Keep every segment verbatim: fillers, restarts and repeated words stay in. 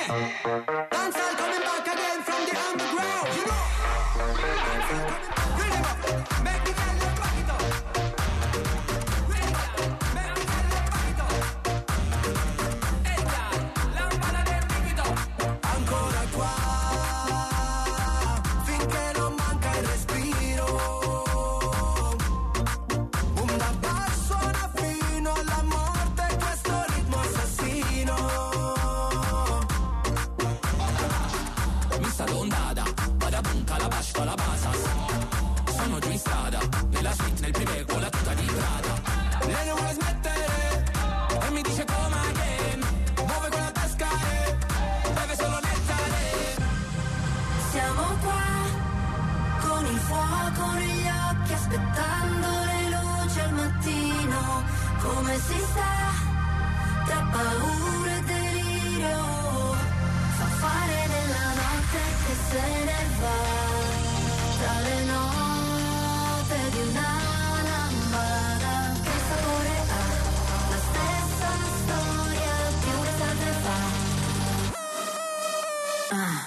Dancehall coming back again from the underground. You know. Really go. Make me tell you back it up. Really go. Make me tell you back it up. E dai, lampada del liquido. Ancora qua. Finché non manca il respiro. Un da basso suona fino alla morte questo ritmo assassino. Mista d'ondata, vada punta la bascia la basas. Sono giù in strada, nella suite nel privé con la tuta di Prada. Lei non vuole smettere e mi dice come again. Muove con la tasca e beve solo nettare. Siamo qua con il fuoco negli occhi, aspettando le luci al mattino. Come si sta tra paura e delirio? Fa fare della notte che se ne va, tra le note di una lambada. Che sapore ha? La stessa storia più l'estate fa. Ah.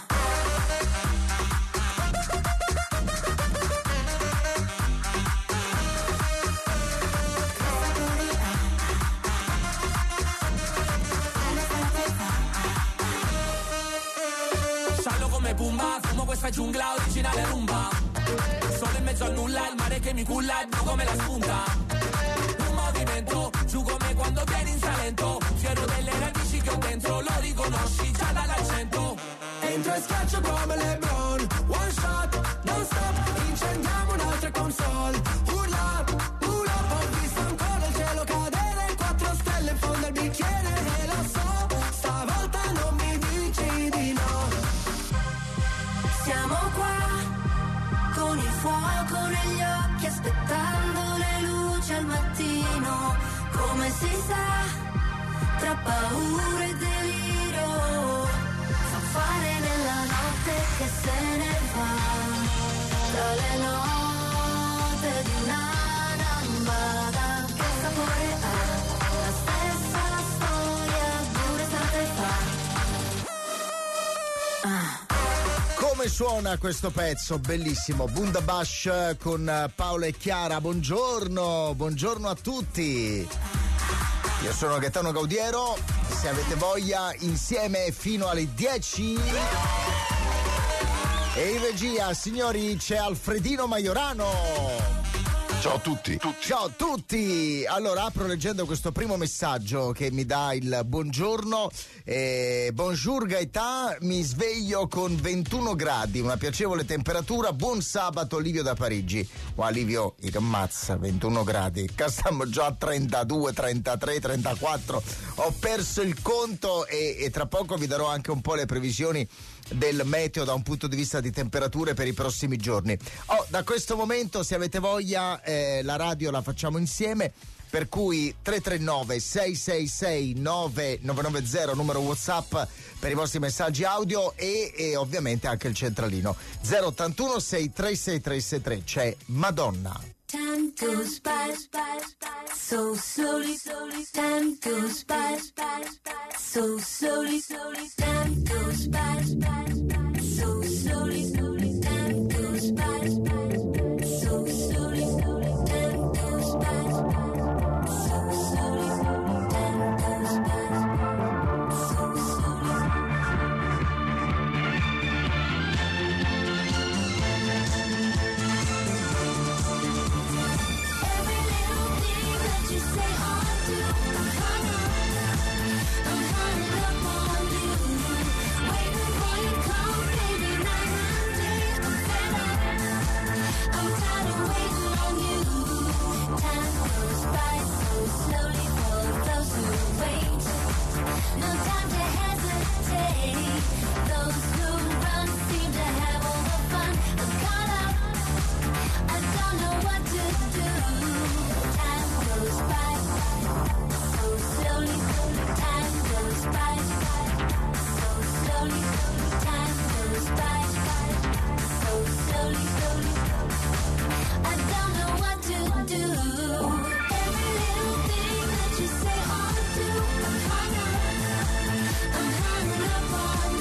Sciallo come Pumba, fumo questa giungla originale rumba. Solo in mezzo al nulla, il mare che mi culla, giù come la spunta. Un movimento, giù come quando vieni in Salento. Fiero delle radici che ho dentro, lo riconosci già dall'accento. Entro e schiaccio come LeBron, one shot, non stop, incendiamo un'altra console. Urla, urla, ho visto ancora il cielo cadere, quattro stelle in fondo al bicchiere. E lo so, stavolta non mi dici di no. Siamo qua con il fuoco negli occhi, aspettando le luci al mattino. Come si sa, tra paura e delirio, fa fare nella notte che se ne va, tra le note di una lambada. Che sapore ha? La stessa storia dura estate fa. Ah. Come suona questo pezzo? Bellissimo. Bundabash con Paolo e Chiara. Buongiorno, buongiorno a tutti. Io sono Gaetano Gaudiero. Se avete voglia, insieme fino alle dieci. E in regia, signori, c'è Alfredino Maiorano. Ciao a tutti. tutti. Ciao a tutti. Allora apro leggendo questo primo messaggio che mi dà il buongiorno. Eh, Bonjour Gaetà, mi sveglio con ventuno gradi, una piacevole temperatura. Buon sabato, Livio da Parigi. Wow, Livio, il ammazza, ventuno gradi. Qua stiamo già a trentadue, trentatré, trentaquattro. Ho perso il conto e, e tra poco vi darò anche un po' le previsioni del meteo da un punto di vista di temperature per i prossimi giorni. Oh, da questo momento, se avete voglia, eh, la radio la facciamo insieme, per cui tre tre nove sei sei sei nove nove nove zero numero WhatsApp per i vostri messaggi audio e, e ovviamente anche il centralino zero ottantuno sei tre sei tre sei tre. C'è Madonna. Time goes by, so slowly, slowly. Time goes by, so slowly, slowly. Time goes by, so slowly, slowly. Time goes by, so slowly, slowly. Time goes by, so slowly, slowly. Time goes by, so slowly. Every little thing that you say or do, I'm hung up, I'm hung up on you. Waiting for you to come, baby, night and day. I'm fed up, I'm tired of waiting on you. Time goes by so slowly for those who wait. No time to hesitate. Those who run seem to have all the fun. I'm caught up, I don't know what to do. Time goes by so slowly. Time goes by so slowly. Time goes by so slowly. I don't know what to do. Every little thing that you say or do, I'm hung up, I'm hung up on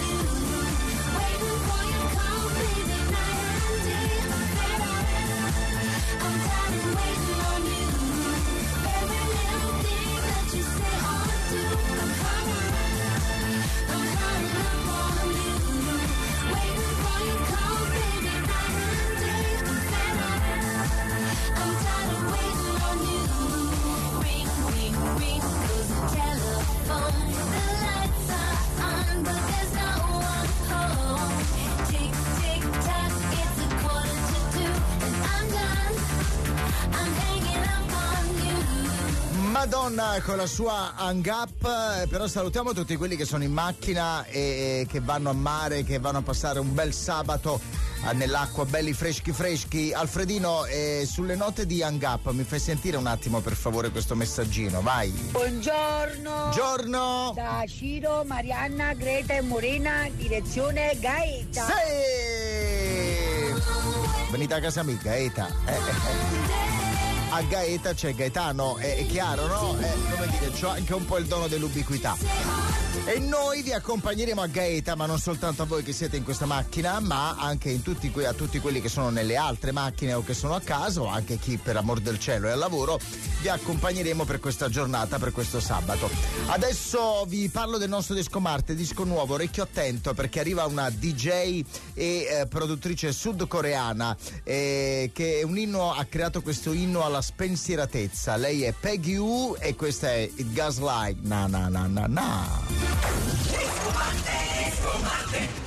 Madonna con la sua Hang Up, però salutiamo tutti quelli che sono in macchina e che vanno a mare, che vanno a passare un bel sabato nell'acqua, belli freschi freschi. Alfredino, eh, sulle note di Hang Up mi fai sentire un attimo per favore questo messaggino, vai. Buongiorno. Buongiorno. Da Ciro, Marianna, Greta e Morena, direzione Gaeta. Sì. Venite a casa mia, Gaeta. Eh, eh. A Gaeta c'è Gaetano, è, è chiaro, no? È, come dire, c'ho anche un po' il dono dell'ubiquità. E noi vi accompagneremo a Gaeta, ma non soltanto a voi che siete in questa macchina, ma anche in tutti que- a tutti quelli che sono nelle altre macchine o che sono a casa, o anche chi per amor del cielo è al lavoro. Vi accompagneremo per questa giornata, per questo sabato. Adesso vi parlo del nostro disco Marte, disco nuovo, orecchio attento, perché arriva una D J e eh, produttrice sudcoreana eh, che è un inno, ha creato questo inno alla spensieratezza. Lei è Peggy U e questa è It Goes Like Na Na Na Na Na. Disco Marte, Disco Marte.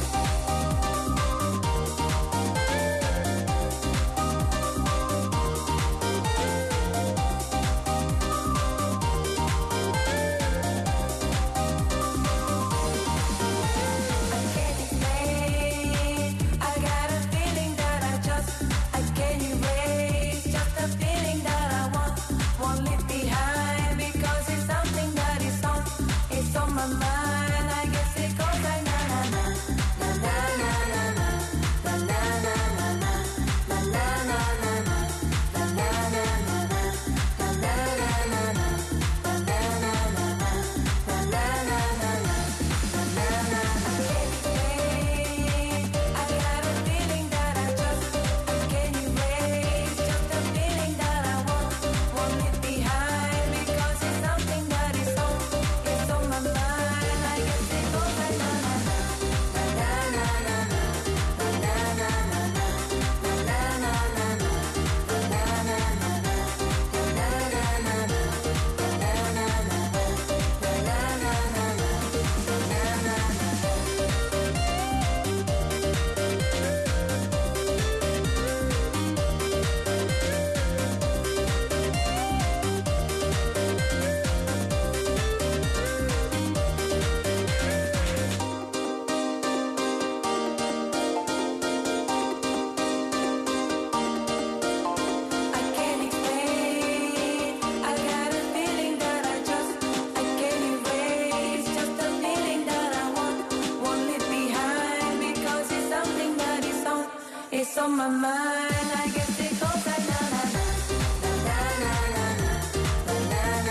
on my mind. I guess it goes like na na na na na na na na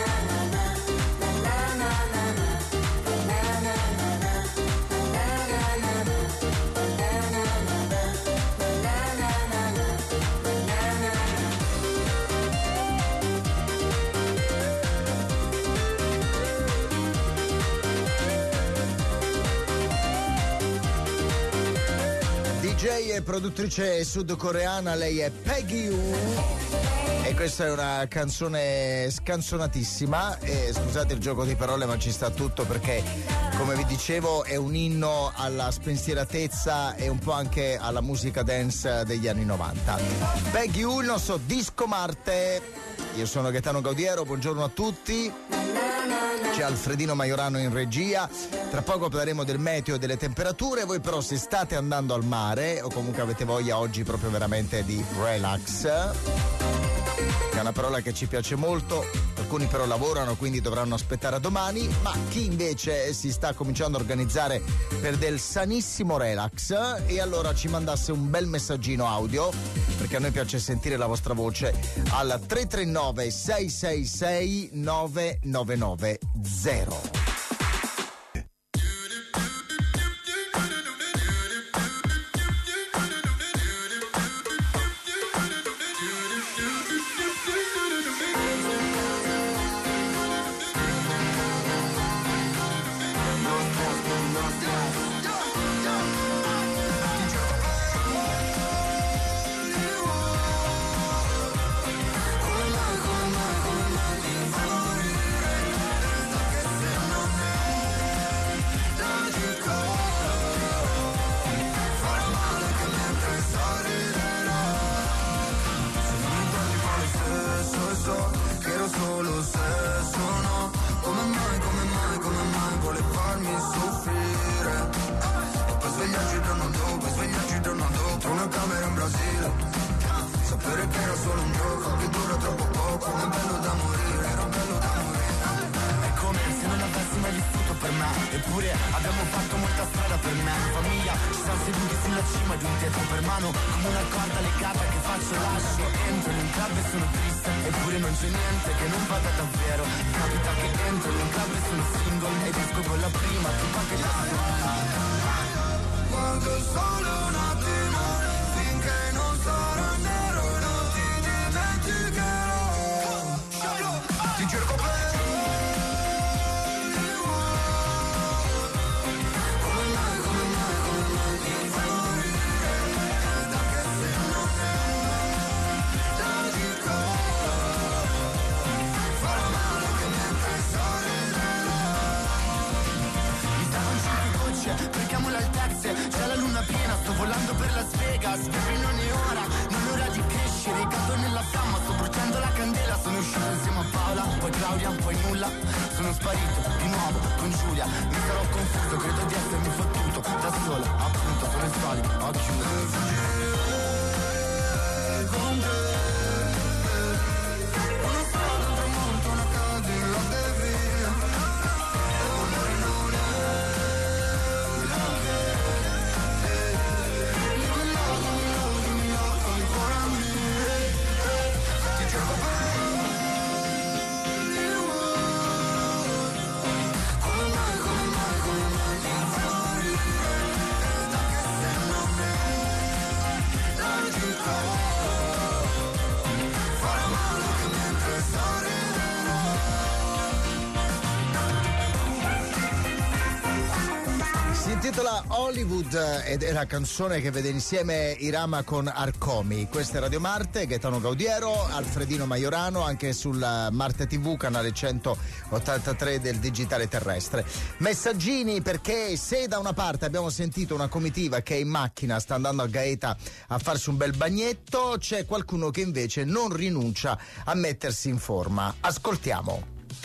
D J e produttrice sudcoreana, lei è Peggy U e questa è una canzone scanzonatissima e scusate il gioco di parole ma ci sta tutto perché come vi dicevo è un inno alla spensieratezza e un po' anche alla musica dance degli anni novanta. Peggy U, il nostro disco Marte. Io sono Gaetano Gaudiero, buongiorno a tutti. C'è Alfredino Maiorano in regia. Tra poco parleremo del meteo e delle temperature. Voi però se state andando al mare o comunque avete voglia oggi proprio veramente di relax, che è una parola che ci piace molto, alcuni però lavorano quindi dovranno aspettare a domani, ma chi invece si sta cominciando a organizzare per del sanissimo relax e allora ci mandasse un bel messaggino audio, perché a noi piace sentire la vostra voce, al tre tre nove sei sei sei nove nove nove zero. No me. Eppure abbiamo fatto molta strada per me. Famiglia, ci siamo seduti sulla cima di un tetto per mano, come una corda legata che faccio lascio. Entro in un club e sono triste, eppure non c'è niente che non vada davvero. Capita che entro in un club e sono single ed esco con la prima tipa che la guardo solo un attimo, finché non sarà nero non ti dimenticherò. Ti cerco per cerchiamo le altezze, c'è la luna piena, sto volando per Las Vegas, baby non è ora, non è ora di crescere, cado nella fiamma, sto bruciando la candela, sono uscito insieme a Paola, poi Claudia, poi nulla, sono sparito di nuovo con Giulia, mi sarò confuso, credo di essermi fottuto, da solo, appunto, sono il solito, a chiudere. Con te, una strada, un tramonto, una Cadillac e via. Si intitola Hollywood ed è la canzone che vede insieme Irama con Arcomi. Questa è Radio Marte, Gaetano Gaudiero, Alfredino Maiorano, anche sul Marte tivù, canale centottantatré del digitale terrestre. Messaggini, perché se da una parte abbiamo sentito una comitiva che è in macchina, sta andando a Gaeta a farsi un bel bagnetto, c'è qualcuno che invece non rinuncia a mettersi in forma. Ascoltiamo.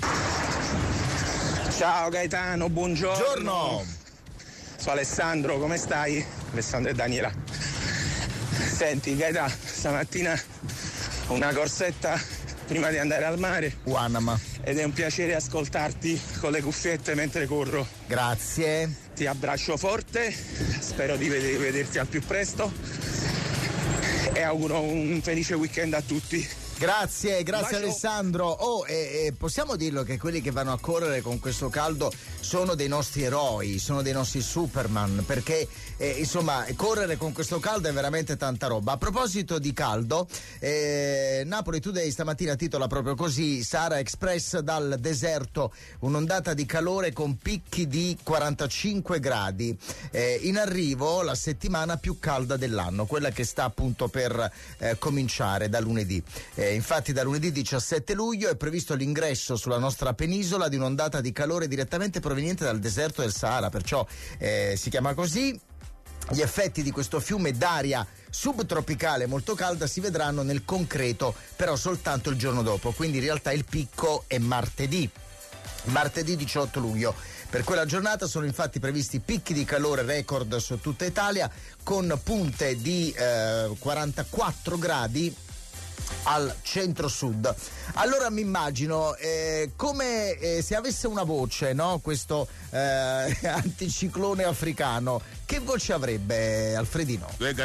Ciao Gaetano, buongiorno. Buongiorno. Sono Alessandro, come stai? Alessandro e Daniela. Senti Gaetano, stamattina una corsetta prima di andare al mare. Guanama. Ed è un piacere ascoltarti con le cuffiette mentre corro. Grazie. Ti abbraccio forte, spero di ved- vederti al più presto e auguro un felice weekend a tutti. Grazie, grazie Bacio. Alessandro. Oh, e, e possiamo dirlo che quelli che vanno a correre con questo caldo sono dei nostri eroi, sono dei nostri Superman, perché eh, insomma correre con questo caldo è veramente tanta roba. A proposito di caldo, eh, Napoli Today stamattina titola proprio così: Sahara Express dal deserto, un'ondata di calore con picchi di quarantacinque gradi. Eh, in arrivo la settimana più calda dell'anno, quella che sta appunto per eh, cominciare da lunedì. Eh, infatti da lunedì diciassette luglio è previsto l'ingresso sulla nostra penisola di un'ondata di calore direttamente proveniente dal deserto del Sahara, perciò eh, si chiama così. Gli effetti di questo fiume d'aria subtropicale molto calda si vedranno nel concreto però soltanto il giorno dopo, quindi in realtà il picco è martedì. Martedì diciotto luglio. Per quella giornata sono infatti previsti picchi di calore record su tutta Italia, con punte di eh, quarantaquattro gradi al centro-sud. Allora mi immagino eh, come eh, se avesse una voce, no? Questo eh, anticiclone africano. Che voce avrebbe, Alfredino? Vabbè,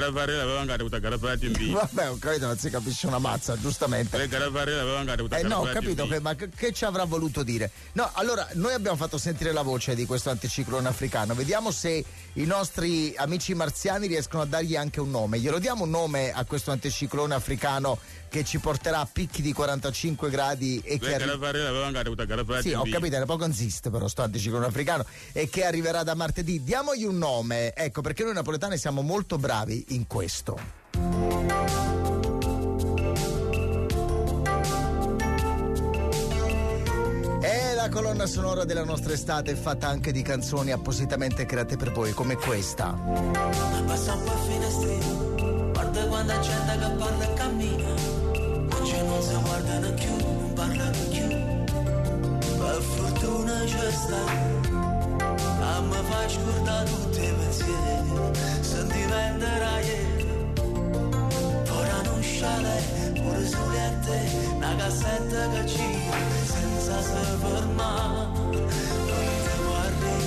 ho capito, non si capisce una mazza, giustamente. Eh no, ho capito, che, ma che, che ci avrà voluto dire? No, allora, noi abbiamo fatto sentire la voce di questo anticiclone africano. Vediamo se i nostri amici marziani riescono a dargli anche un nome. Glielo diamo un nome a questo anticiclone africano che ci porterà a picchi di quarantacinque gradi e che arri- sì, ho capito, era poco insiste però sto anticiclone africano, e che arriverà da martedì. Diamogli un nome, ecco, perché noi napoletani siamo molto bravi in questo. E la colonna sonora della nostra estate è fatta anche di canzoni appositamente create per voi, come questa. Passa un po' a finestrino, guarda quando c'è gente che parla e cammina, oggi non si guardano più, non parlano più, per fortuna c'è sta, a me fa scordare tutti i pensieri, se diventerà ieri, ora non sciale, pure sulle te, una cassetta che gira, senza se fermare, non ti guardi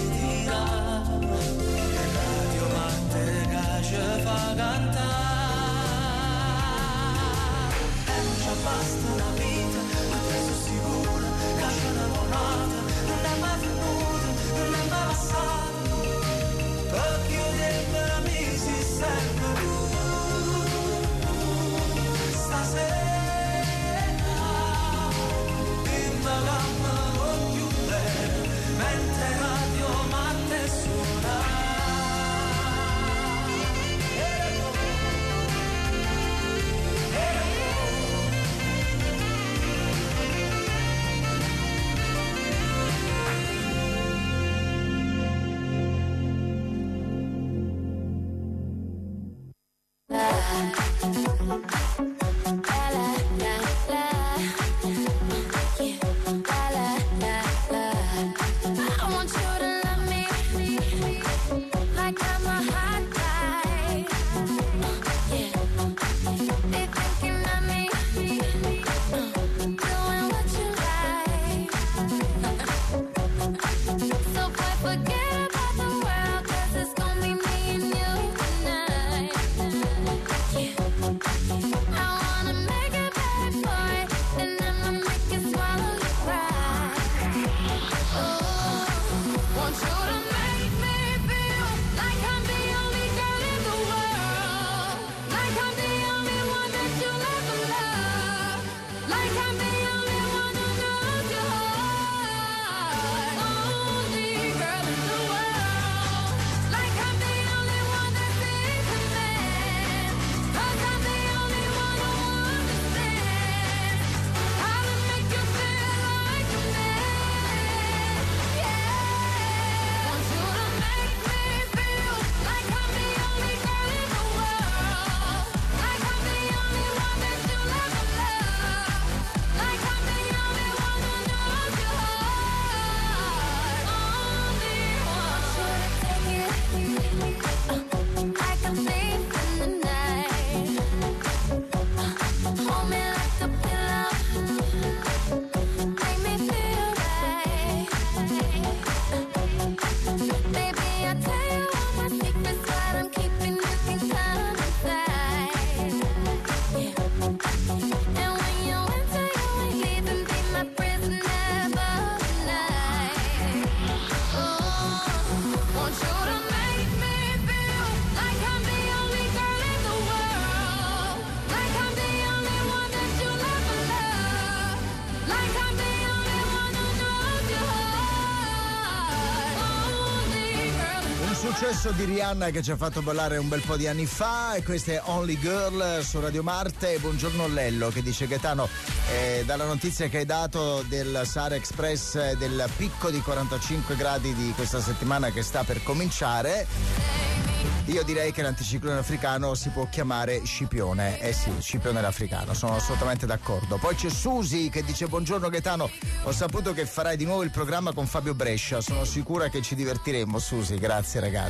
Successo di Rihanna che ci ha fatto ballare un bel po' di anni fa, e questa è Only Girl su Radio Marte. Buongiorno Lello, che dice: Gaetano, eh, dalla notizia che hai dato del Sahara Express, eh, del picco di quarantacinque gradi di questa settimana che sta per cominciare, io direi che l'anticiclone africano si può chiamare Scipione. Eh sì, Scipione l'africano, sono assolutamente d'accordo. Poi c'è Susi che dice: buongiorno Gaetano, ho saputo che farai di nuovo il programma con Fabio Brescia, sono sicura che ci divertiremo. Susi, grazie ragazzi.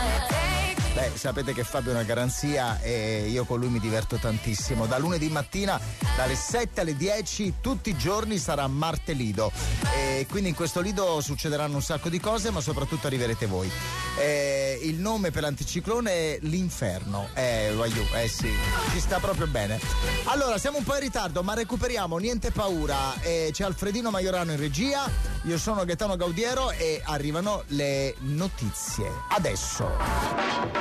Beh, sapete che Fabio è una garanzia e io con lui mi diverto tantissimo. Da lunedì mattina dalle sette alle dieci tutti i giorni sarà Marte Lido, e quindi in questo Lido succederanno un sacco di cose, ma soprattutto arriverete voi. Eh, il nome per l'anticiclone è l'Inferno. Eh, voglio, eh sì, ci sta proprio bene. Allora, siamo un po' in ritardo, ma recuperiamo, niente paura. Eh, c'è Alfredino Maiorano in regia, io sono Gaetano Gaudiero e arrivano le notizie. Adesso.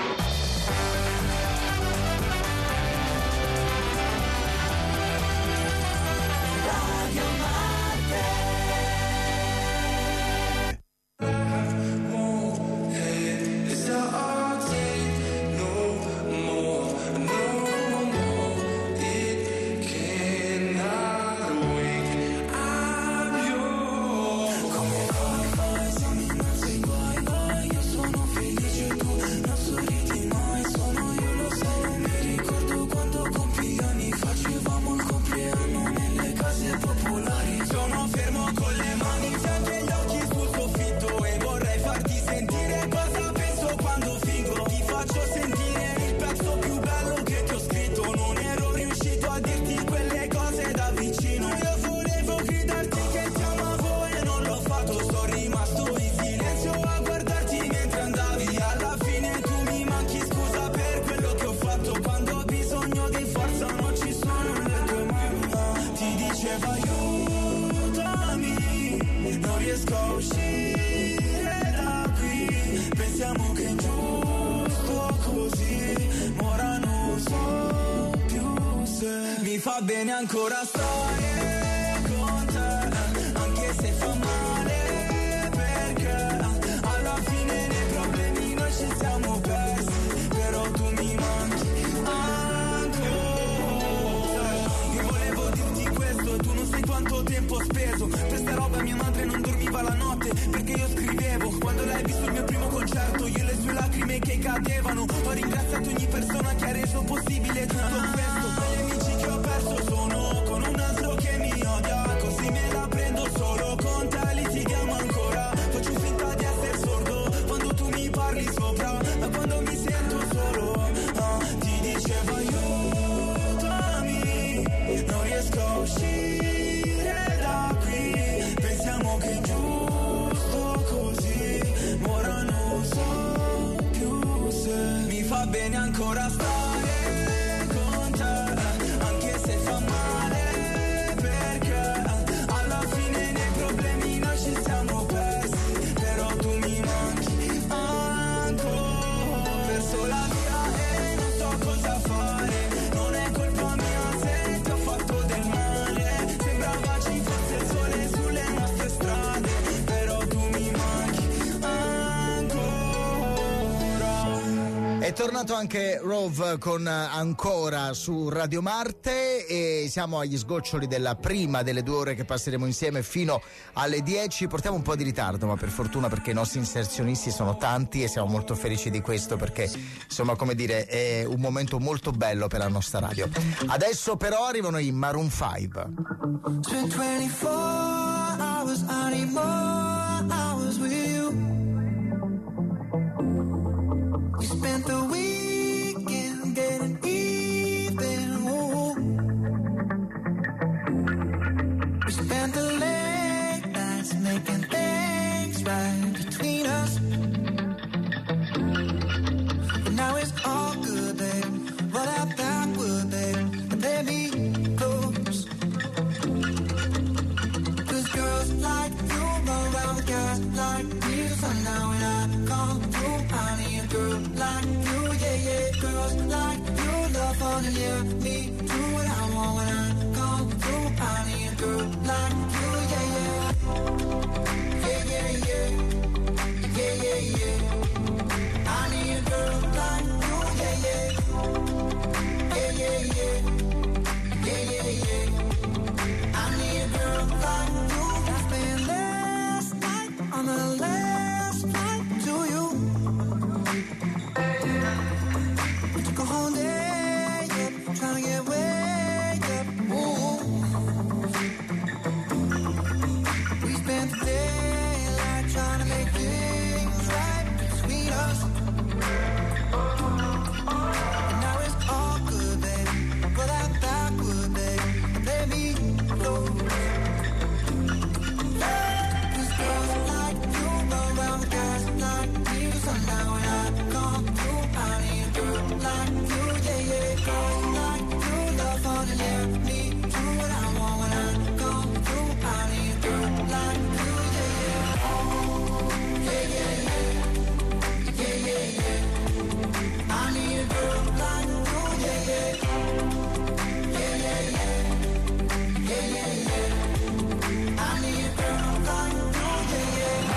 Fa bene ancora stare con te, anche se fa male, perché alla fine nei problemi noi ci siamo persi, però tu mi manchi ancora. Io volevo dirti questo, tu non sai quanto tempo ho speso per sta roba. Mia madre non dormiva la notte perché io scrivevo. Quando lei ha visto il mio primo concerto, io e le sue lacrime che cadevano, ho ringraziato ogni persona che ha reso possibile tutto questo. ancora stare con te, anche se fa male, perché alla fine nei problemi noi ci siamo persi, però tu mi manchi ancora. Ho perso la via e non so cosa fare, non è colpa mia se ti ho fatto del male, sembrava ci fosse il sole sulle nostre strade, però tu mi manchi ancora. È tornato anche Rove con Ancora su Radio Marte e siamo agli sgoccioli della prima delle due ore che passeremo insieme fino alle dieci. Portiamo un po' di ritardo, ma per fortuna, perché i nostri inserzionisti sono tanti e siamo molto felici di questo, perché insomma, come dire, è un momento molto bello per la nostra radio. Adesso però arrivano i Maroon five. Spent twenty-four hours, I need more hours with you. You spent the weekend getting even. Ooh. We spent the late nights making things right between us. But now it's all good, babe. Roll out backward, babe, and let me close. Cause girls like you run around with guys like me. So now when I come through, I need a girl like you, yeah, yeah. Girls like you love fun, yeah. Me do what I want when I come through. I need a girl like you, yeah, yeah. Yeah, yeah, yeah. Yeah, yeah, yeah. I need a girl like you, yeah, yeah. Yeah, yeah, yeah. Yeah, yeah, yeah. I need a girl like you. I spent last night on the last flight to you. We took a whole day, yeah, trying to get way up. Ooh. We spent the daylight trying to make things right between us. And now it's all good, babe. Roll that backward, babe, and let me close. Cause girls like you run around with guys like me. So now when I come through, I need a girl like you, yeah, yeah. Girls like you love fun, and yeah. Me do what I want when I come through. I need a girl like you, yeah, yeah. Yeah, yeah, yeah. Yeah, yeah, yeah. I need a girl like you, yeah, yeah. Yeah, yeah, yeah. Yeah, yeah, yeah. I need a girl like you, yeah, yeah.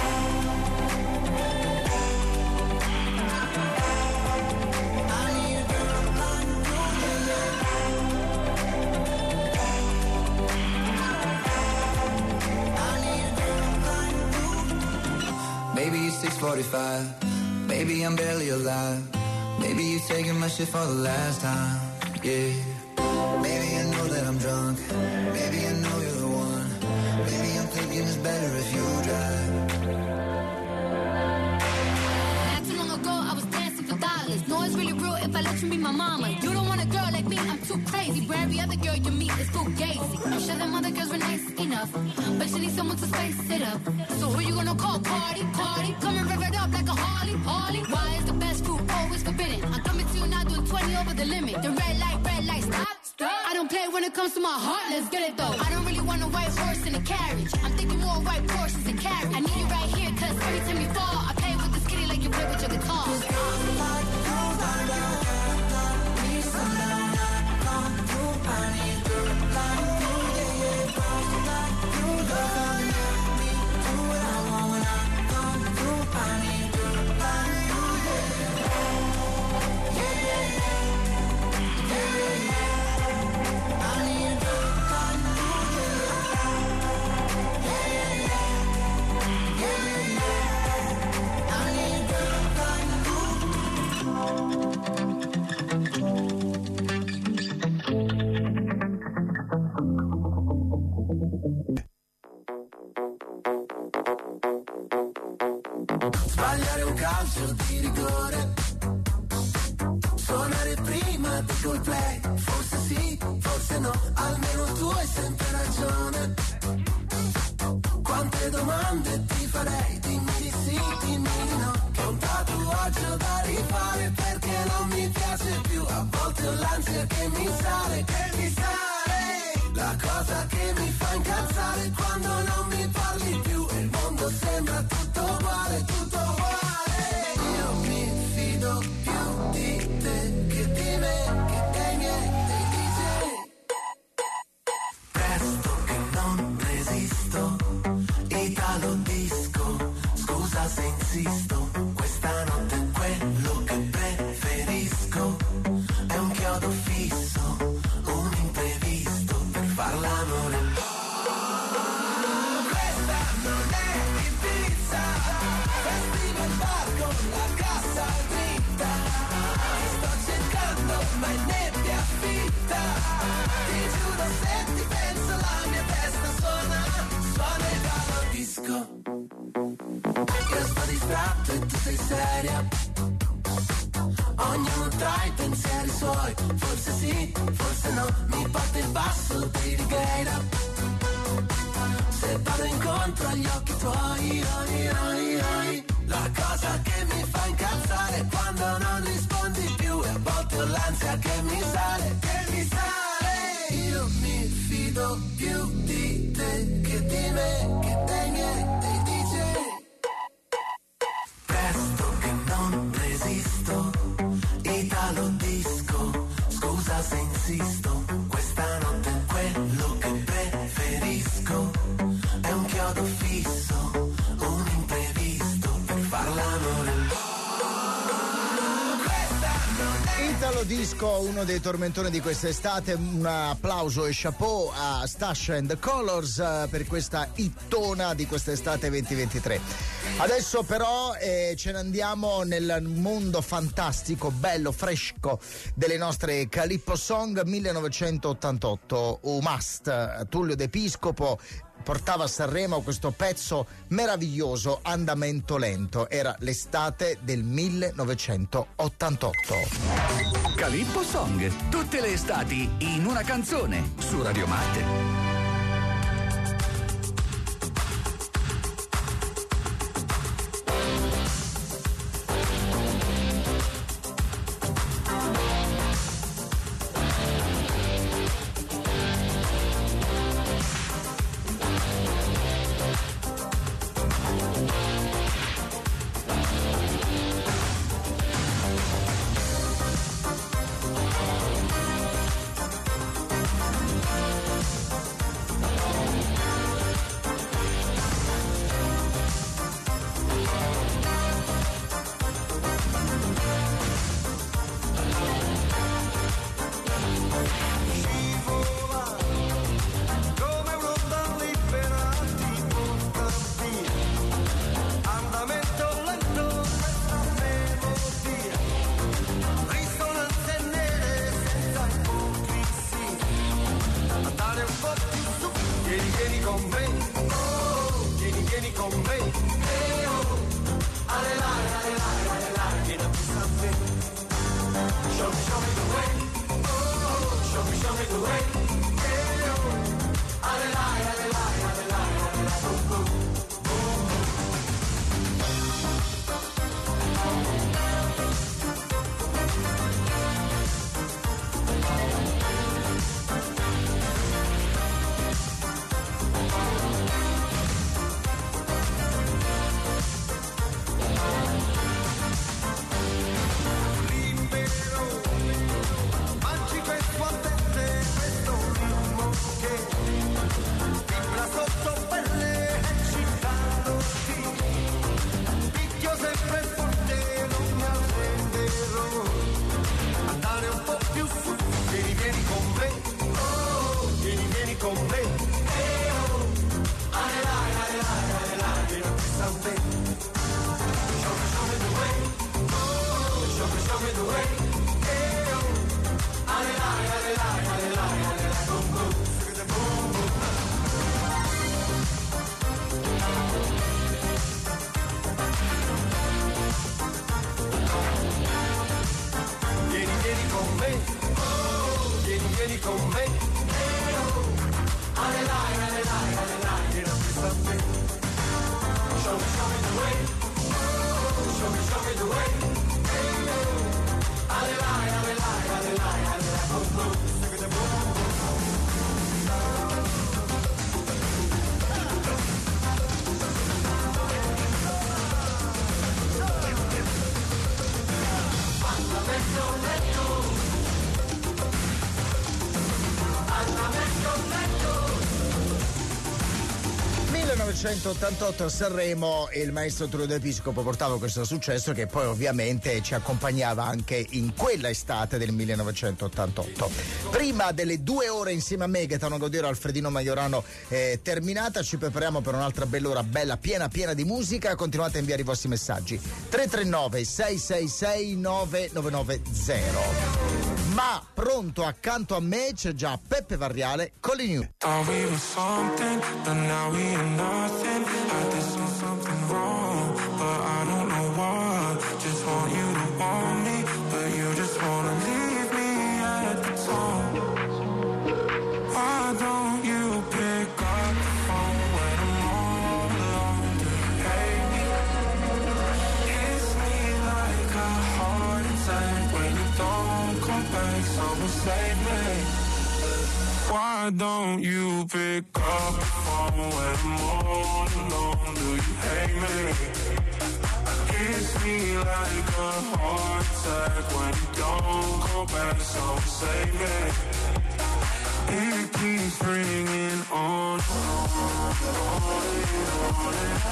I need a girl like you, yeah, yeah. I need a girl like you. Maybe it's six forty-five. Maybe I'm barely alive. Maybe you're taking my shit for the last time. Yeah. Maybe I know that I'm drunk. Maybe I know you're the one. Maybe I'm thinking it's better if you drive. Not too long ago, I was dancing for dollars. No, it's really real if I let you be my mama. You don't want a girl like me, I'm too crazy. Where every other girl you meet is too gazy. I'm sure them other girls were nice enough, but you need someone to spice it up. So who you gonna call? Cardi, Cardi. Come and rev it up like a Harley, Harley. Why is the best food always forbidden? I'm coming to you now doing twenty over the limit. The red light, red light, stop, stop. I don't play when it comes to my heart, let's get it though. I don't really want a white horse in a carriage. I'm thinking more white horses and carriage. I need you right here, cause every time you fall, I play with this kitty like you play with your guitar. Cause girls like you run around with guys like me. So now when I come through, I need a girl like you, yeah, yeah. Girls like you love fun, yeah. Me do what I want when I come through. I need a girl like you, yeah, yeah. Yeah, yeah, yeah. Yeah, yeah, yeah. I need a girl like you, yeah, yeah. Yeah, yeah, yeah. Yeah, yeah, yeah. I need a girl like you. Sbagliare un calcio di rigore, suonare prima di col play, forse sì, forse no, almeno tu hai sempre ragione. Quante domande ti farei, dimmi di sì, dimmi di no, che ho un tatuaggio da rifare perché non mi piace volte l'ansia che mi sale, che mi sale. La cosa che mi fa incazzare quando non mi parli più e il mondo sembra tutto uguale, tutto uguale. Io mi fido più di te che di me, che dei miei, dei D J. Presto che non resisto, Italo disco, scusa se insisto, questa notte è quello che preferisco, è un chiodo fisso, un imprevisto per far l'amore. Questa non è Ibiza, festival bar con la cassa dritta, sto cercando ma è nebbia fitta, ti giuro se ti penso la mia testa suona, suona il Italo disco. Io sto distratto e tu sei seria, ognuno tra i pensieri suoi, forse sì, forse no, mi porta il basso dei Righeira, se vado incontro agli occhi tuoi, oi, oi, oi. La cosa che mi fa incazzare è quando non rispondi più e a volte ho l'ansia che mi sale, che mi sale. Io mi fido più di te che di me, che dei miei, dei D J. Presto che non resisto, Italo disco, scusa se insisto, questa notte è quello che preferisco, è un chiodo fisso, un imprevisto per far l'amore. Questa non è Italo disco, uno dei tormentoni di quest'estate. Un applauso e chapeau a Stash and the Colors eh, per questa ittona di quest'estate duemilaventitré. Adesso però eh, ce ne andiamo nel mondo fantastico, bello, fresco delle nostre Calippo Song. millenovecentottantotto, Un Must, Tullio De Piscopo portava a Sanremo questo pezzo meraviglioso, Andamento lento. Era l'estate del millenovecentottantotto. Calippo Song, tutte le estati in una canzone su Radio Marte. Show me, show me the way. Hey, oh. Ale, ale, ale, ale, ale, ale, ale. millenovecentottantotto a Sanremo il maestro Tullio D'Episcopo portava questo successo che poi ovviamente ci accompagnava anche in quella estate del millenovecentottantotto. Prima delle due ore insieme a me, Gaetano Gaudiero e Alfredino Maiorano è terminata, ci prepariamo per un'altra bella ora, bella piena piena di musica. Continuate a inviare i vostri messaggi tre tre nove sei sei sei nove nove nove zero. Ma pronto accanto a me c'è già Peppe Varriale con le news. Thought we were something, but now we are nothing. I did see something wrong, but I don't know what. Just want you to want me, but you just wanna leave me at the top. Why don't you pick up the phone when I'm all alone? Do you hate me? Kiss me like a heart attack when you don't come back. Someone save me. Why don't you pick up the phone when I'm all alone? Do you hate me? Kiss me like a heart attack when you don't come back. So save me. It keeps ringing on and on and on and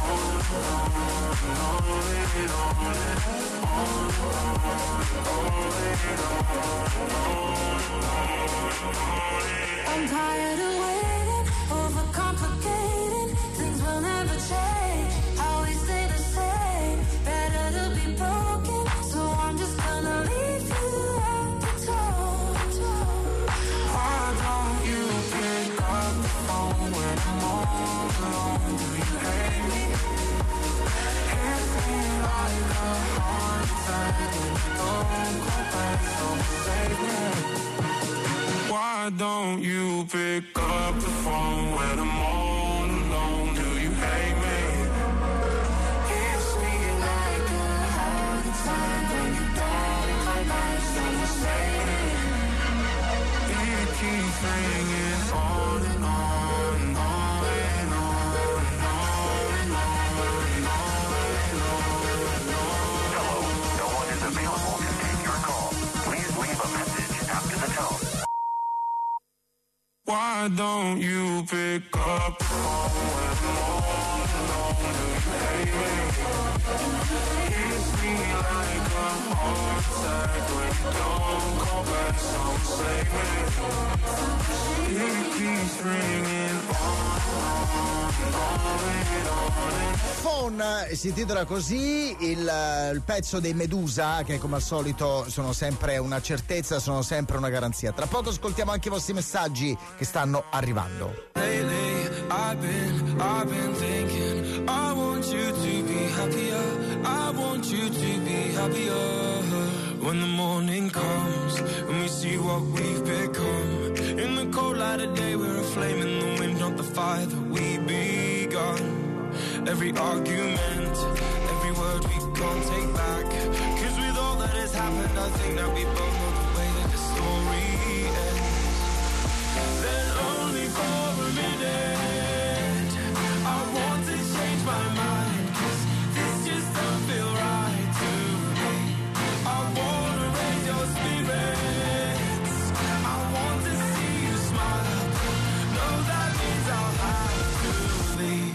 I'm tired of waiting, overcomplicating. Things will never change, how we stay the same. Better to be broken, so I'm just gonna leave you at the door. Why don't you pick up the phone when I'm all alone? Do you hate me? Hit me like a heart attack when you don't come back. So save me. Why don't you pick up the phone when I'm all alone? Do you hate me? Kiss me like a heart attack when you don't come back. So save me. It keeps ringing on and on and on and on and on and on and on and on. Hello, no one is available to take your call. Please leave a message after the tone. Why don't you pick up the phone when I'm all alone? Do you hate me? Kiss me like a heart attack when you don't call back. So save me. It keeps ringing on and on and on and on. Phone si intitola così il, il pezzo dei Medusa, che come al solito sono sempre una certezza, sono sempre una garanzia. Tra poco ascoltiamo anche i vostri messaggi che stanno arrivando. Lately, I've been, I've been thinking, I want you to be happier, I want you to be happier. When the morning comes, and we see what we've become. In the cold light of day, we're a flame in the wind, not the fire that we begun. Every argument, every word we can't take back. Cause with all that has happened, I think that we both know the way that the story ends. Then only for a minute, I want to change my mind. Cause this just don't feel right to me. I wanna raise your spirits, I want to see you smile. No, that means I'll have to leave.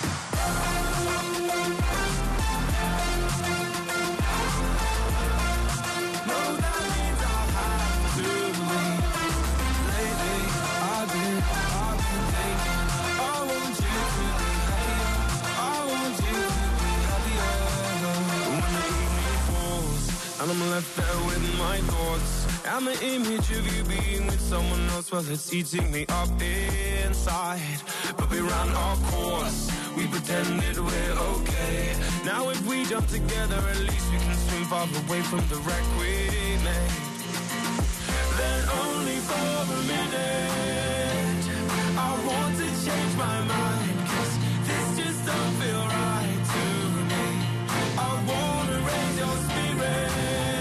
And I'm left there with my thoughts and the image of you being with someone else. Well, it's eating me up inside. But we ran our course, we pretended we're okay. Now if we jump together, at least we can swim far away from the wreck we made. Then only for a minute, I want to change my mind. Cause this just don't feel right to me. I wanna raise your spirits,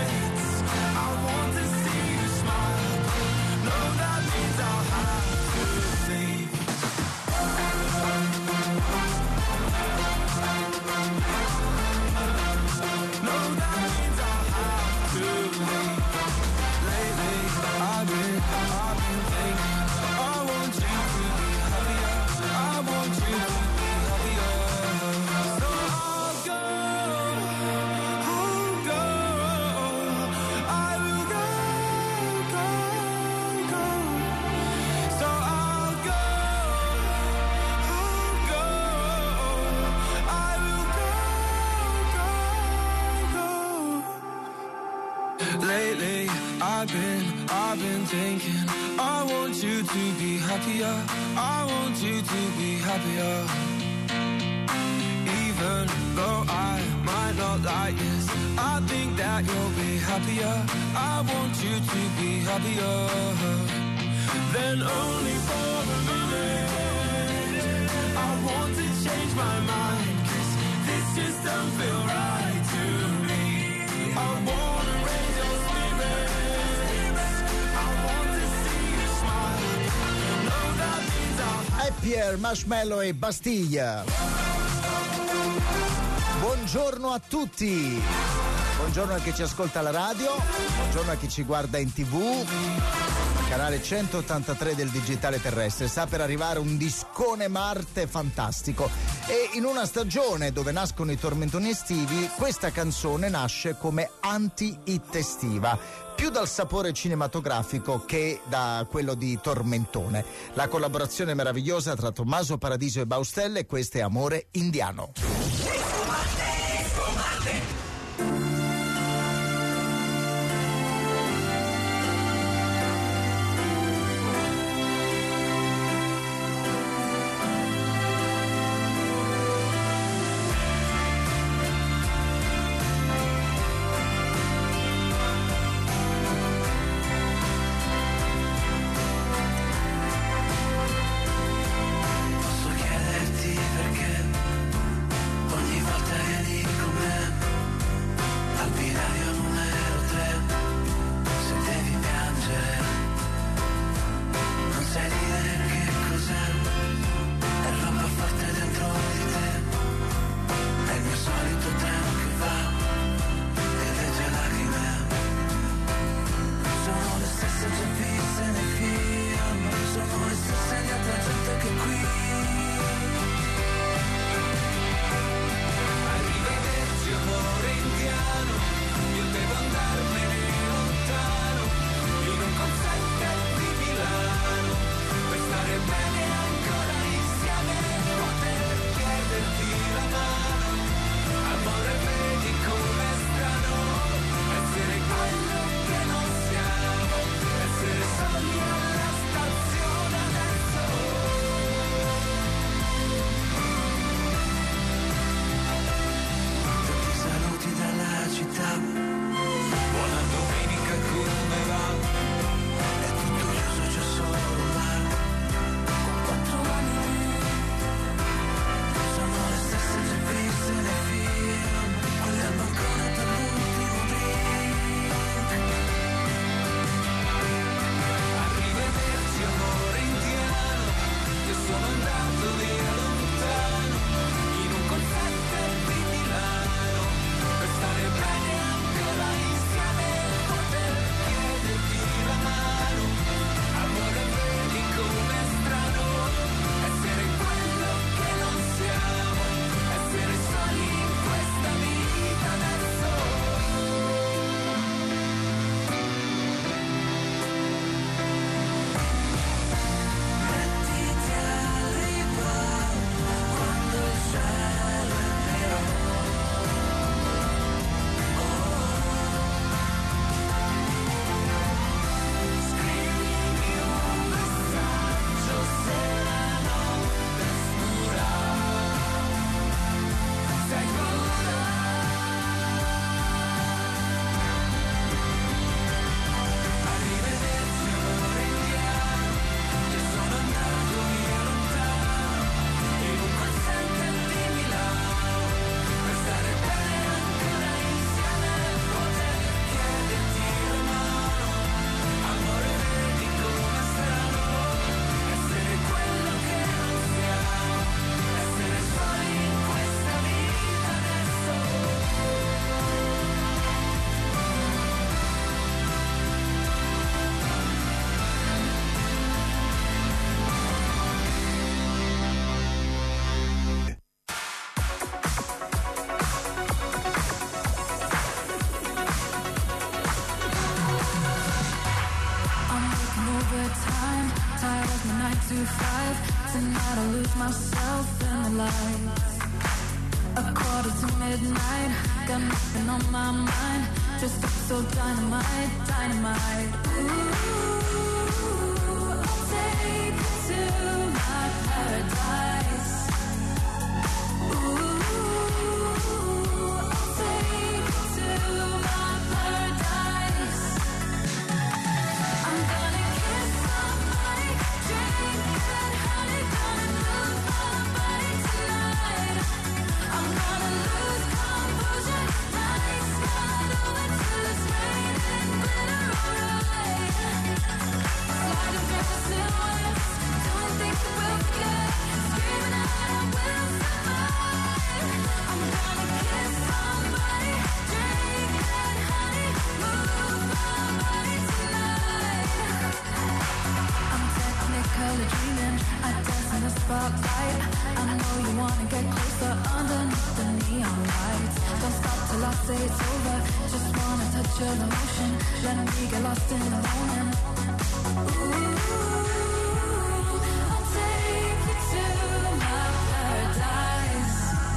I'll have to leave. No, that means I'll have to leave. Lately, I've been, I've been thinking, I want you to be happier, I want lately I've been, I've been thinking I want you to be happier, I want you to be happier. Even though I might not like this, I think that you'll be happier, I want you to be happier. Then only for a minute I want to change my mind, 'cause this just don't feel right to me. I wanna raise your spirits, I want to see you smile. No, that means I'll È Pierre, Marshmello e Bastiglia. Buongiorno a tutti. Buongiorno a chi ci ascolta alla radio, buongiorno a chi ci guarda in tv. Canale centottantatré del digitale terrestre. Sta per arrivare un discone Marte fantastico, e in una stagione dove nascono i tormentoni estivi questa canzone nasce come anti-hit estiva, più dal sapore cinematografico che da quello di tormentone. La collaborazione meravigliosa tra Tommaso Paradiso e Baustelle, questo è Amore Indiano. to five. Tonight I lose myself in the lights. A quarter to midnight, got nothing on my mind, just up so dynamite, dynamite. Ooh, I'll take you to my paradise. Ooh, I'll take you to my paradise. I'm gonna kiss somebody, drink that honey, gonna move my body tonight. I'm gonna lose composure, night sky over till it's raining glitter, alright. Slide and dress us in west, don't think that we'll forget, screaming out I will survive. I'm gonna kiss somebody, drink that honey, move my body tonight. I'm technically dreaming, I dance in the spotlight. I know you wanna get closer underneath the neon lights. Don't stop till I say it's over, just wanna touch your emotion. Let me get lost in the moment. Ooh, I'll take you to my paradise.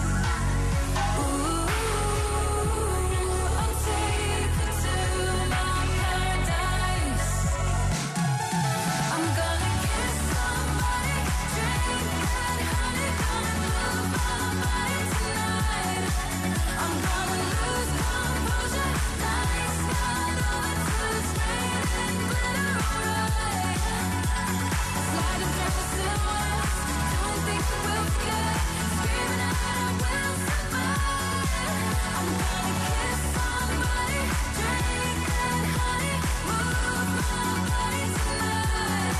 Ooh, I'll take you to my paradise. I'm gonna kiss somebody, drink that honey, gonna move my body tonight. I'm gonna lose composure, night sky over till it's raining glitter, alright. Slide and dress us in west, don't think that we'll forget, screaming out I will survive. I'm gonna kiss somebody, drink that honey, move my body tonight.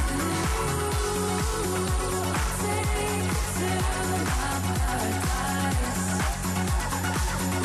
Ooh, I'll take you to my paradise. Ooh,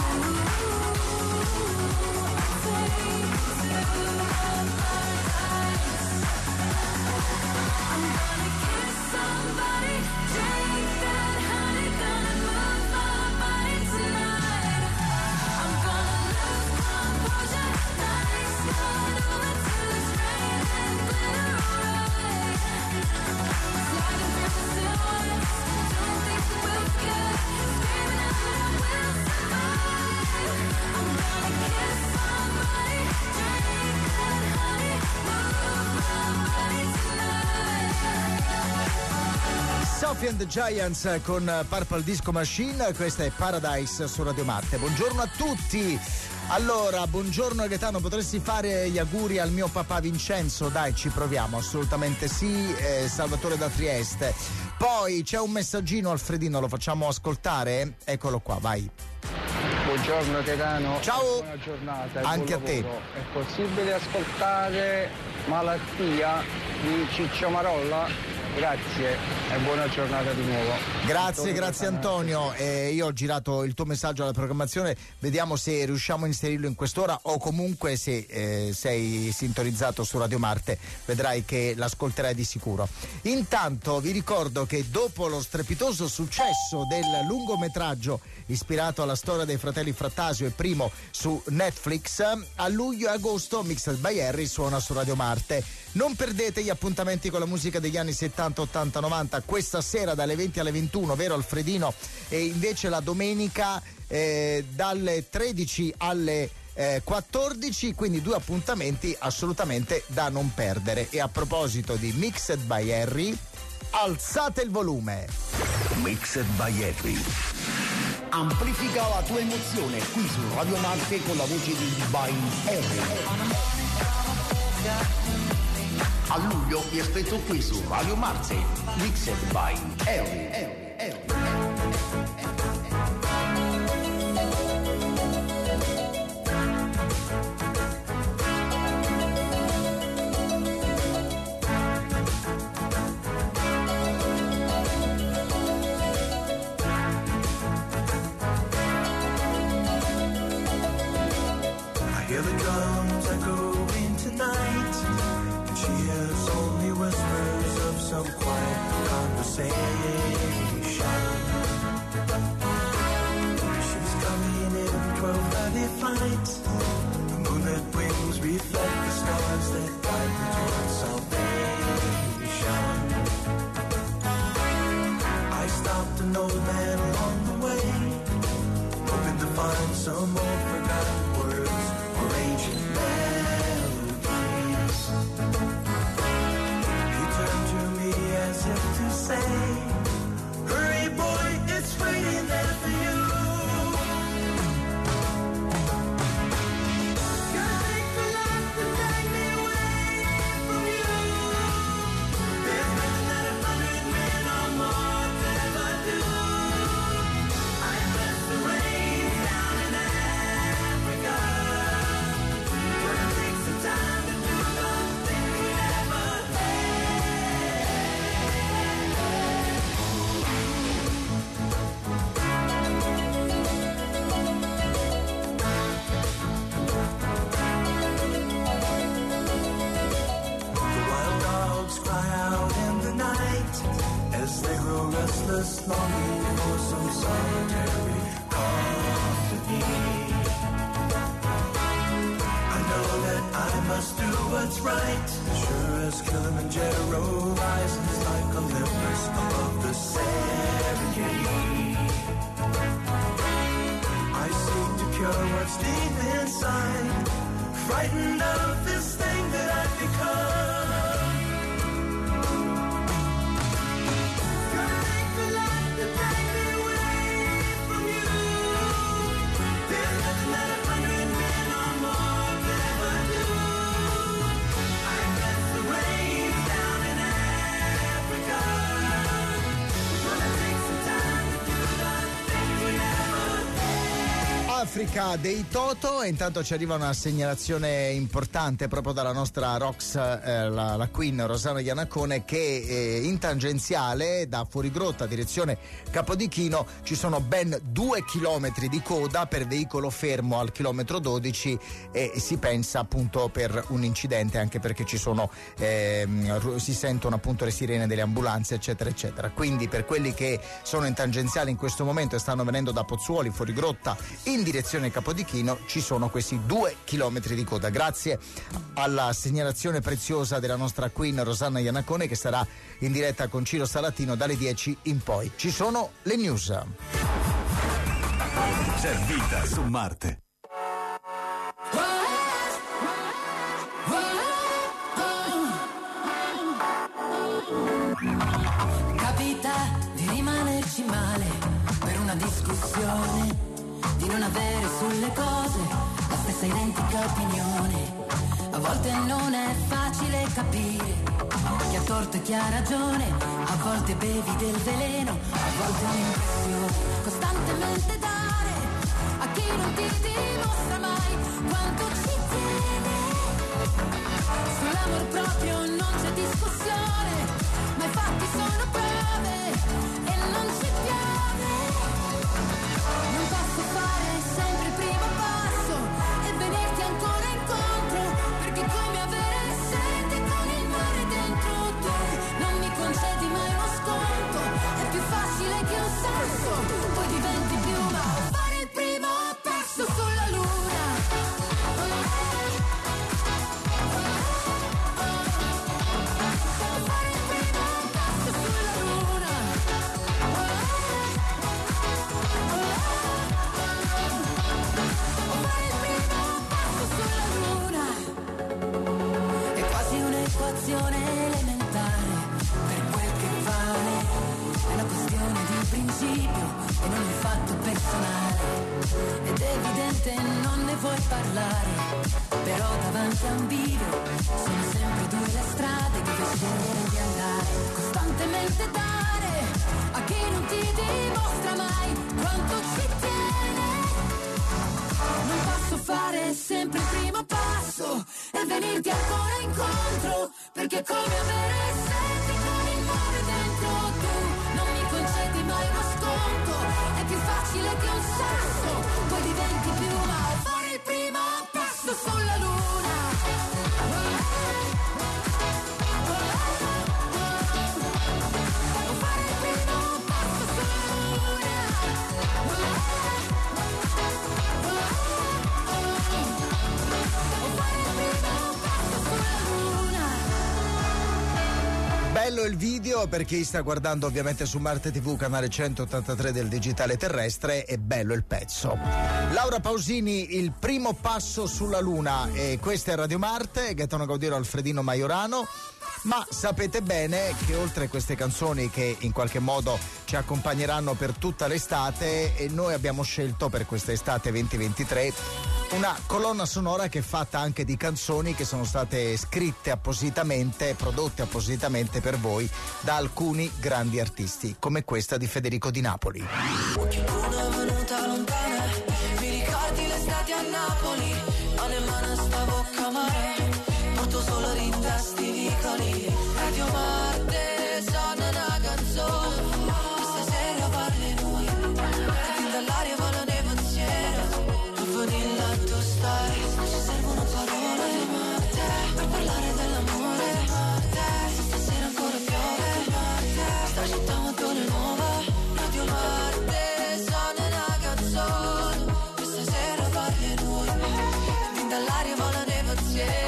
I'll take you to my paradise. I'm gonna kiss somebody, drink that honey, gonna move my body tonight. I'm gonna lose composure, night sky over till it's raining glitter, alright. Slide and dress us in west, don't think that we'll forget, screaming out I will survive. I'm gonna kiss somebody, drink that honey, move my body tonight. Sophie and the Giants con Purple Disco Machine, questa è Paradise su Radio Marte. Buongiorno a tutti. Allora, buongiorno Gaetano, potresti fare gli auguri al mio papà Vincenzo? Dai, ci proviamo, assolutamente sì. eh, Salvatore da Trieste. Poi c'è un messaggino, Alfredino, lo facciamo ascoltare? Eccolo qua, vai. Buongiorno Gaetano. Ciao. Buona giornata e Anche buon a te. lavoro. È possibile ascoltare Malattia di Ciccio Marolla? Grazie e buona giornata di nuovo. Grazie, Antonio grazie Cattaneo. Antonio. Eh, io ho girato il tuo messaggio alla programmazione, vediamo se riusciamo a inserirlo in quest'ora o comunque se eh, sei sintonizzato su Radio Marte vedrai che l'ascolterai di sicuro. Intanto vi ricordo che dopo lo strepitoso successo del lungometraggio ispirato alla storia dei fratelli Frattasio e Primo su Netflix, a luglio e agosto Mixed by Harry suona su Radio Marte. Non perdete gli appuntamenti con la musica degli anni settanta, ottanta, novanta questa sera dalle venti alle ventuno, vero Alfredino? E invece la domenica eh, dalle tredici alle eh, quattordici, quindi due appuntamenti assolutamente da non perdere. E a proposito di Mixed by Harry, alzate il volume. Mixed by Harry. Amplifica la tua emozione qui su Radio Marte con la voce di Divine Harry. A luglio vi aspetto qui su Radio Marte, Mixed by Harry. Harry, Harry. I hear the drums echoing tonight. She hears only whispers of some quiet conversation. She's coming in twelve thirty flight. The moonlit wings reflect the stars that guide me towards salvation. I stopped an old man along the way. what's right. Sure as Kilimanjaro rises like Olympus above the Serengeti. I seek to cure what's deep inside, frightened of this thing that I've become. Gonna make the light that take me away from you. There's nothing that a hundred men or more could ever do. I guess the rain's down in Africa. Gonna take some time to do the things we never did. Africa dei Toto, e intanto ci arriva una segnalazione importante proprio dalla nostra Rox, eh, la, la Queen Rosanna Iannacone, che eh, in tangenziale da Fuorigrotta direzione Capodichino ci sono ben due chilometri di coda per veicolo fermo al chilometro dodici, e si pensa appunto per un incidente, anche perché ci sono ehm, si sentono appunto le sirene delle ambulanze eccetera eccetera. Quindi per quelli che sono in tangenziale in questo momento e stanno venendo da Pozzuoli, Fuorigrotta in direzione Capodichino, ci sono questi due chilometri di coda. Grazie alla segnalazione preziosa della nostra Queen Rosanna Iannacone, che sarà in diretta con Ciro Salatino dalle dieci in poi. Ci sono le news. C'è vita su Marte. Capita di rimanerci male per una discussione, di non avere sulle cose la stessa identica opinione. A volte non è facile capire chi ha torto e chi ha ragione, a volte bevi del veleno, a volte un'impressione. Costantemente dare a chi non ti dimostra mai quanto ci tiene. Sull'amor proprio non c'è discussione, ma i fatti sono prove e non ci piove. Non posso fare sempre il primo passo e venirti ancora incontro, perché come avere sete con il mare dentro te. Non mi concedi mai uno sconto, è più facile che un sasso, poi diventi piuma. Fare il primo passo sulla luna. Fare il primo passo sulla luna. È quasi un'equazione elementare, per quel che vale. È una questione di principio e non un fatto personale. Ed è evidente non ne vuoi parlare, però davanti a un bivio sono sempre due le strade dove scegliere di andare. Costantemente dare a chi non ti dimostra mai quanto ci tiene. Non posso fare sempre il primo passo e venirti ancora incontro, perché come avere sete con il mare dentro tu. Non mi concedi mai uno sconto, è più facile che un sasso, poi diventi piuma. Fare il primo passo sulla luna. Fare il primo passo sulla luna. Bello il video per chi sta guardando ovviamente su Marte tivù, canale centottantatré del digitale terrestre, e bello il pezzo. Laura Pausini, il primo passo sulla luna, e questa è Radio Marte, Gaetano Gaudiero, Alfredino Maiorano. Ma sapete bene che oltre a queste canzoni che in qualche modo ci accompagneranno per tutta l'estate, e noi abbiamo scelto per questa estate venti ventitré una colonna sonora che è fatta anche di canzoni che sono state scritte appositamente, prodotte appositamente per voi da alcuni grandi artisti, come questa di Federico Di Napoli. Una venuta lontana, mi ricordi l'estate a Napoli, ho in mano sta bocca mare, porto solo rintasti vicoli. Radio Marte suona una canzone, questa sera parli noi, e fin dall'aria vola nei pensieri, tu vanilla tu stai, non ci servono parole Marte, per parlare dell'amore Marte, se stasera ancora piove Marte, sta città molto nuova. Radio Marte suona una canzone, questa sera parli noi, e fin dall'aria vola nei pensieri.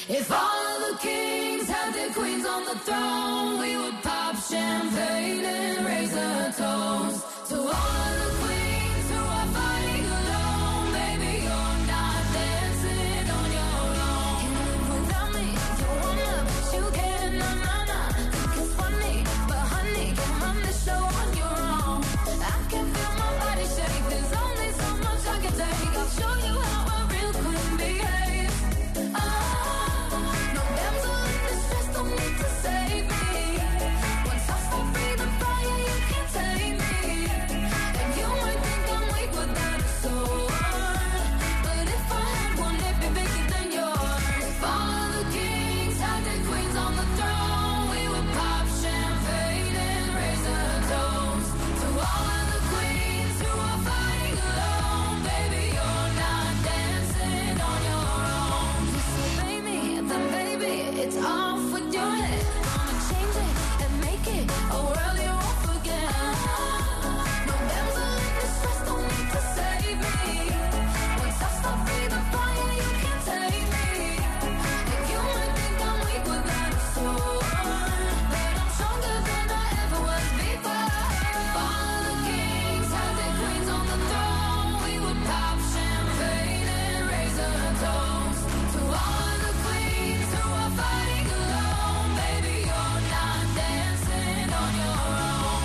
If all the kings had their queens on the throne, we would pop champagne and raise a toast to all of the queens who are fighting alone. Baby, you're not dancing on your own. You live without me, if you wanna, but you can't, na na na. Think it's funny, but honey, you can run the show on your own. I can feel my body shake, there's only so much I can take. I'll show you how a real queen behaves. Ah, no damsel in distress, don't need to save me. Once I start breathing fire, you can't tame me. And you might think I'm weak without a sword, but if I had one, it'd be bigger than yours. If all the kings had their queens on the throne, we would pop champagne and raise a toast to all of the queens who are fighting alone. Baby, you're not dancing on your own. Disobey me, then baby, it's off with your head. Gonna change it and make it a world you won't forget. No damsel in distress, don't need to save me. Once I start breathing fire, you can't take me. And you might think I'm weak without a sword, but I'm stronger than I ever was before. If all the kings had their queens on the throne, we would pop champagne and raise a toast to all of the queens who are fighting alone. Baby, you're not dancing on your own.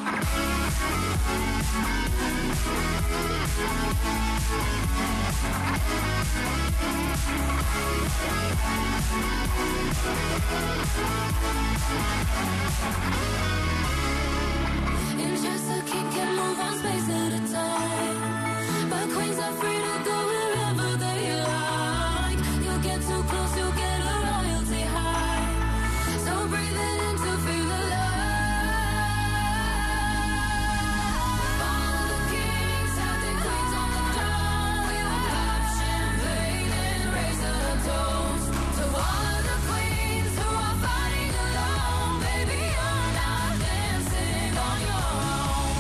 And just a king can move one space at a time, but queens are free to go wherever they like. You get too close, you get a royalty high. So breathe it in to feel alive. All the kings had their queens on the throne. We would pop champagne and raise a toast to all of the queens who are fighting alone. Baby, you're not dancing on your own.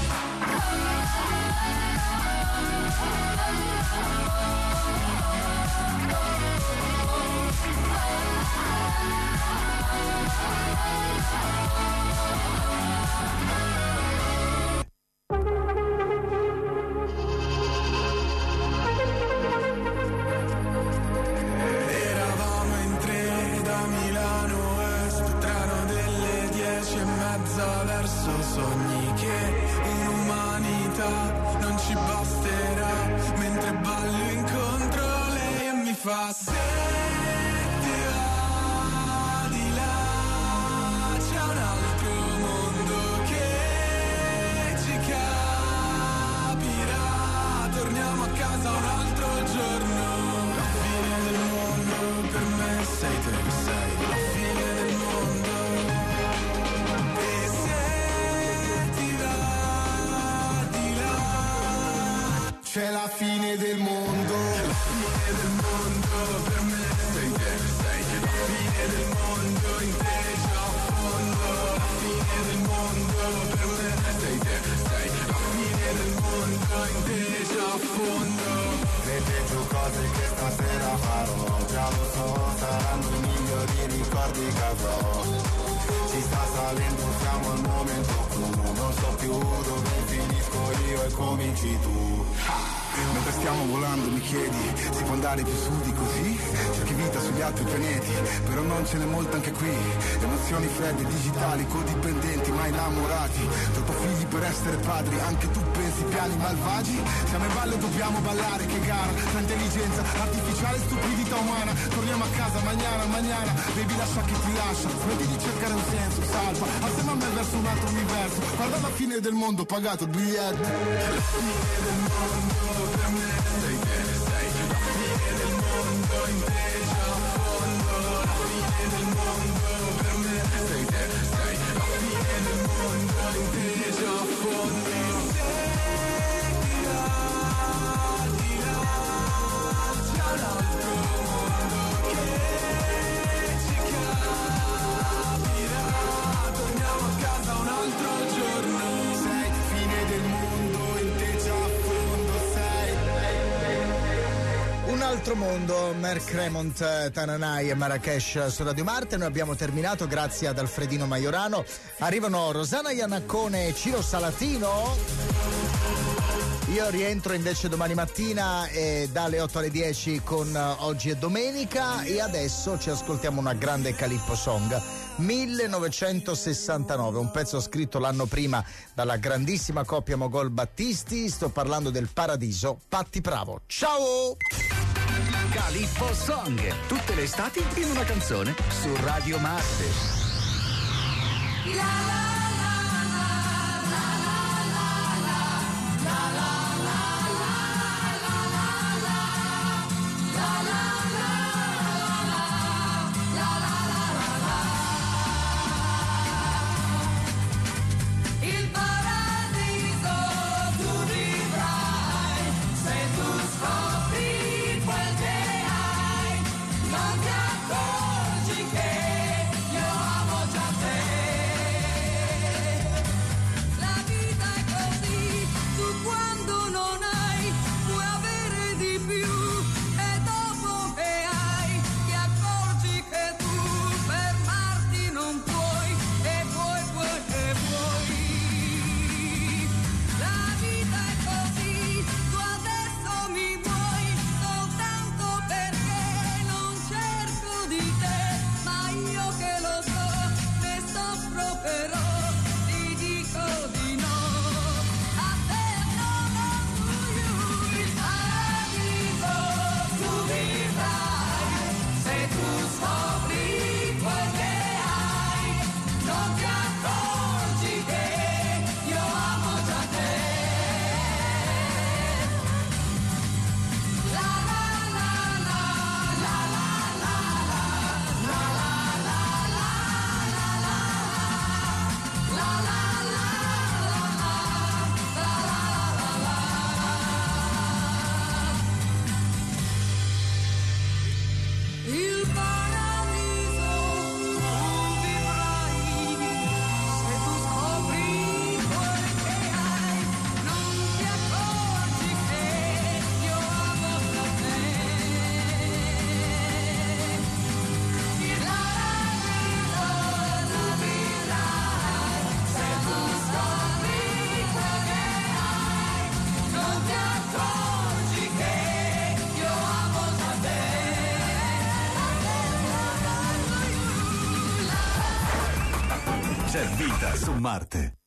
Eravamo in tre da Milano Est, treno delle dieci e mezza verso sogni che inumanità non ci basterà, mentre ballo incontro lei e mi fa se ti va di là, c'è un altro mondo che ci capirà, torniamo a casa un altro giorno. La fine del mondo per me sei te che sei la fine del mondo. E se ti va di là, C'è la fine del mondo. la fine del mondo per me sei te che sei la fine del mondo inteso a fondo. La fine del mondo per me sei te che sei la fine del mondo inteso a fondo. Vede giù cose che stasera farò, già lo so, saranno i migliori ricordi che avrò. Ci sta salendo, siamo al momento clou, non so più dove finisco io e cominci tu. Mentre stiamo volando mi chiedi, si può andare più su di così? C'è chi vita sugli altri pianeti, però non ce n'è molta anche qui. Emozioni fredde, digitali, codipendenti, ma innamorati. Troppo figli per essere padri, anche tu pensi piani malvagi? Siamo in ballo e dobbiamo ballare, che gara, tra intelligenza artificiale e stupidità umana. Torniamo a casa, mañana, mañana, baby lascia che ti lascia. Smetti di cercare un senso, salva, assieme a me verso un altro universo. Guarda la fine del mondo, pagato il biglietto. La fine del mondo per me sei te che sei la fine del mondo inteso a fondo. La fine del mondo per me sei te che sei la fine del mondo inteso a fondo. Se ti va di là, c'è un altro mondo che ci capirà, torniamo a casa un altro giorno. Sei fine del mondo, inteso a fondo. altro mondo, Mark Cremont, Tananai e Marrakesh su Radio Marte. Noi abbiamo terminato grazie ad Alfredino Maiorano. Arrivano Rosanna Iannaccone e Ciro Salatino. Io rientro invece domani mattina eh, dalle otto alle dieci con uh, Oggi è Domenica, e adesso ci ascoltiamo una grande Calippo Song, millenovecentosessantanove, un pezzo scritto l'anno prima dalla grandissima coppia Mogol Battisti. Sto parlando del Paradiso, Patti Bravo. Ciao! Calippo Song, tutte le estati in una canzone su Radio Marte. La la C'è vita su Marte.